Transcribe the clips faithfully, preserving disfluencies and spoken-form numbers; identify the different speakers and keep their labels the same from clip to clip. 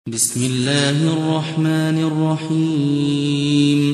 Speaker 1: بسم الله الرحمن الرحيم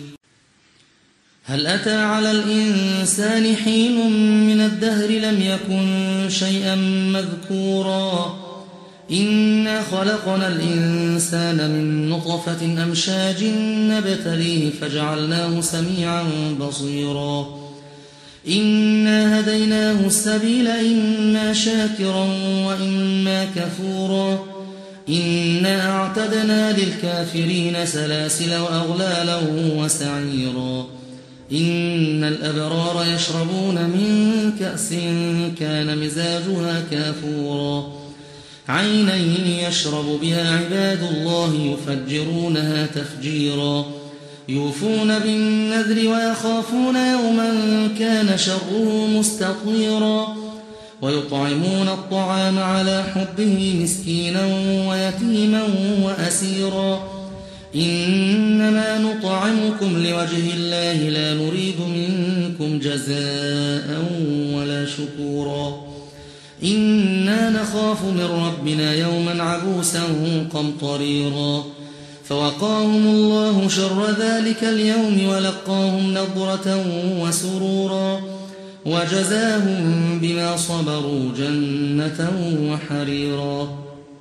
Speaker 1: هل أتى على الإنسان حين من الدهر لم يكن شيئا مذكورا إنا خلقنا الإنسان من نطفة أمشاج نبتليه فجعلناه سميعا بصيرا إنا هديناه السبيل إما شاكرا وإما كفورا إنا أعتدنا للكافرين سلاسل وأغلالا وسعيرا إن الأبرار يشربون من كأس كان مزاجها كافورا عينا يشرب بها عباد الله يفجرونها تفجيرا يوفون بالنذر ويخافون يوما كان شره مستطيرا ويطعمون الطعام على حبه مسكينا ويتيما وأسيرا إنما نطعمكم لوجه الله لا نريد منكم جزاء ولا شكورا إنا نخاف من ربنا يوما عبوسا قمطريرا فوقاهم الله شر ذلك اليوم ولقاهم نضرة وسرورا وجزاهم بما صبروا جنة وحريرا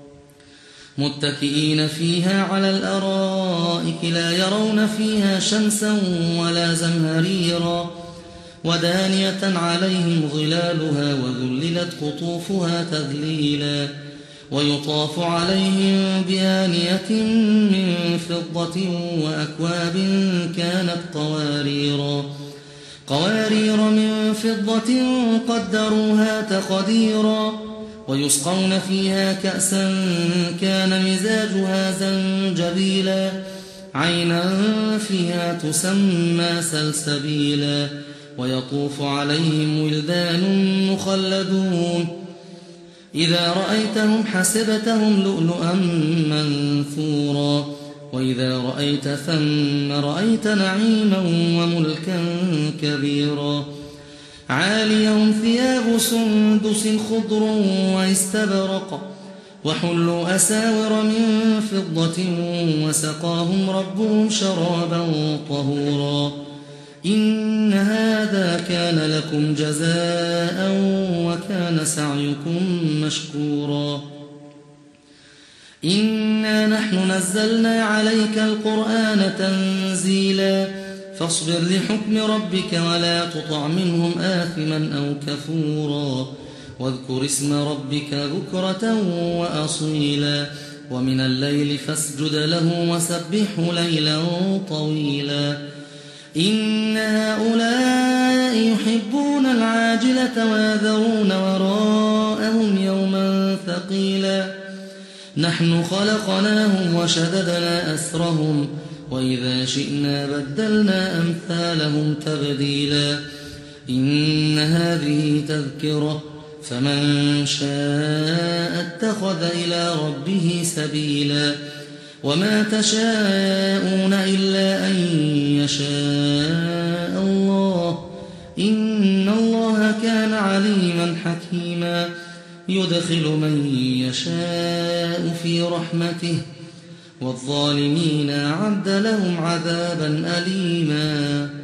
Speaker 1: متكئين فيها على الأرائك لا يرون فيها شمسا ولا زمهريرا ودانية عليهم ظلالها وذللت قطوفها تذليلا ويطاف عليهم بآنية من فضة وأكواب كانت قواريرا قوارير من فضة قدروها تقديرا ويسقون فيها كأسا كان مزاجها زنجبيلا عينا فيها تسمى سلسبيلا ويطوف عليهم ولدان مخلدون إذا رأيتهم حسبتهم لؤلؤا منثورا وإذا رأيت ثم رأيت نعيما وملكا كبيرا عاليهم ثياب سندس خضر واستبرق وحلوا أساور من فضة وسقاهم ربهم شرابا طهورا إن هذا كان لكم جزاء وكان سعيكم مشكورا إنا نحن نزلنا عليك القرآن تنزيلا فاصبر لحكم ربك ولا تطع منهم آثما أو كفورا واذكر اسم ربك بكرة وأصيلا ومن الليل فاسجد له وسبحه ليلا طويلا إن هؤلاء يحبون العاجلة ويذرون وراءهم يوما ثقيلا نحن خلقناهم وشددنا أسرهم وإذا شئنا بدلنا أمثالهم تبديلا إن هذه تذكرة فمن شاء اتخذ إلى ربه سبيلا وما تشاءون إلا أن يشاء الله إن الله كان عليما حكيما يدخل من يشاء في رحمته والظالمين أعد لهم عذابا أليما